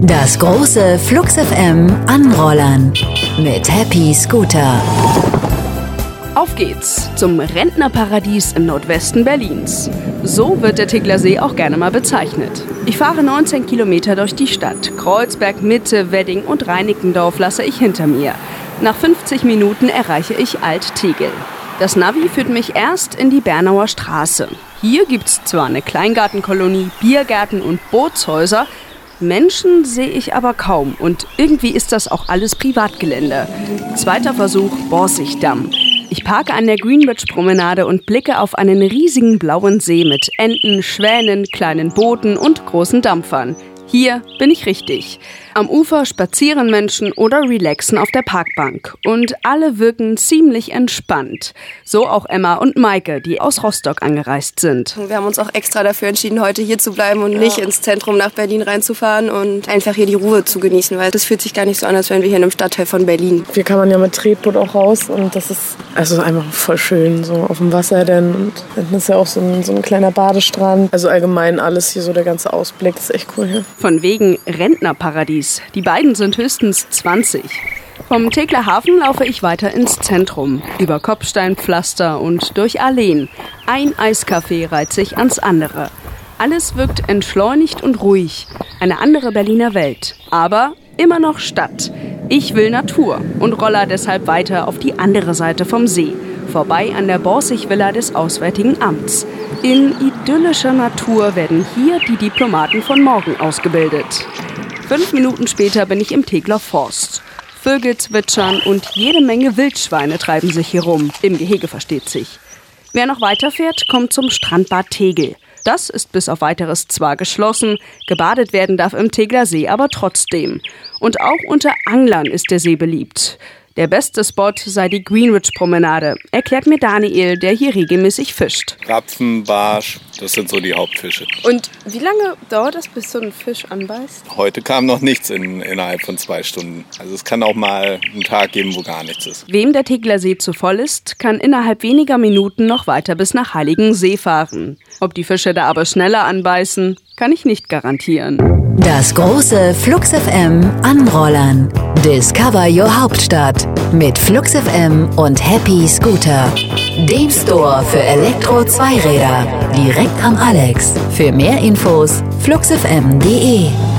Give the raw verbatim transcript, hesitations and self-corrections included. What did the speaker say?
Das große Flux F M Anrollern mit Happy Scooter. Auf geht's zum Rentnerparadies im Nordwesten Berlins. So wird der Tegeler See auch gerne mal bezeichnet. Ich fahre neunzehn Kilometer durch die Stadt. Kreuzberg, Mitte, Wedding und Reinickendorf lasse ich hinter mir. Nach fünfzig Minuten erreiche ich Alt-Tegel. Das Navi führt mich erst in die Bernauer Straße. Hier gibt's zwar eine Kleingartenkolonie, Biergärten und Bootshäuser, Menschen sehe ich aber kaum und irgendwie ist das auch alles Privatgelände. Zweiter Versuch, Borsigdamm. Ich parke an der Greenwich-Promenade und blicke auf einen riesigen blauen See mit Enten, Schwänen, kleinen Booten und großen Dampfern. Hier bin ich richtig. Am Ufer spazieren Menschen oder relaxen auf der Parkbank. Und alle wirken ziemlich entspannt. So auch Emma und Maike, die aus Rostock angereist sind. Wir haben uns auch extra dafür entschieden, heute hier zu bleiben und nicht ins Zentrum nach Berlin reinzufahren und einfach hier die Ruhe zu genießen, weil das fühlt sich gar nicht so an, als wären wir hier in einem Stadtteil von Berlin. Hier kann man ja mit Tretboot auch raus und das ist also einfach voll schön, so auf dem Wasser denn. Und hinten ist ja auch so ein, so ein kleiner Badestrand. Also allgemein alles hier, so der ganze Ausblick, das ist echt cool hier. Von wegen Rentnerparadies. Die beiden sind höchstens zwanzig. Vom Tegeler Hafen laufe ich weiter ins Zentrum, über Kopfsteinpflaster und durch Alleen. Ein Eiscafé reiht sich ans andere. Alles wirkt entschleunigt und ruhig. Eine andere Berliner Welt. Aber immer noch Stadt. Ich will Natur und roller deshalb weiter auf die andere Seite vom See. Vorbei an der Borsig-Villa des Auswärtigen Amts. In idyllischer Natur werden hier die Diplomaten von morgen ausgebildet. Fünf Minuten später bin ich im Tegeler Forst. Vögel zwitschern und jede Menge Wildschweine treiben sich hier rum. Im Gehege versteht sich. Wer noch weiterfährt, kommt zum Strandbad Tegel. Das ist bis auf Weiteres zwar geschlossen, gebadet werden darf im Tegeler See aber trotzdem. Und auch unter Anglern ist der See beliebt. Der beste Spot sei die Greenwich-Promenade, erklärt mir Daniel, der hier regelmäßig fischt. Rapfen, Barsch, das sind so die Hauptfische. Und wie lange dauert das, bis so ein Fisch anbeißt? Heute kam noch nichts in, innerhalb von zwei Stunden. Also es kann auch mal einen Tag geben, wo gar nichts ist. Wem der Tegeler See zu voll ist, kann innerhalb weniger Minuten noch weiter bis nach Heiligensee fahren. Ob die Fische da aber schneller anbeißen, kann ich nicht garantieren. Das große Flux F M Anrollern. Discover your Hauptstadt mit Flux F M und Happy Scooter. Dem Store für Elektro-Zweiräder. Direkt am Alex. Für mehr Infos flux f m punkt d e.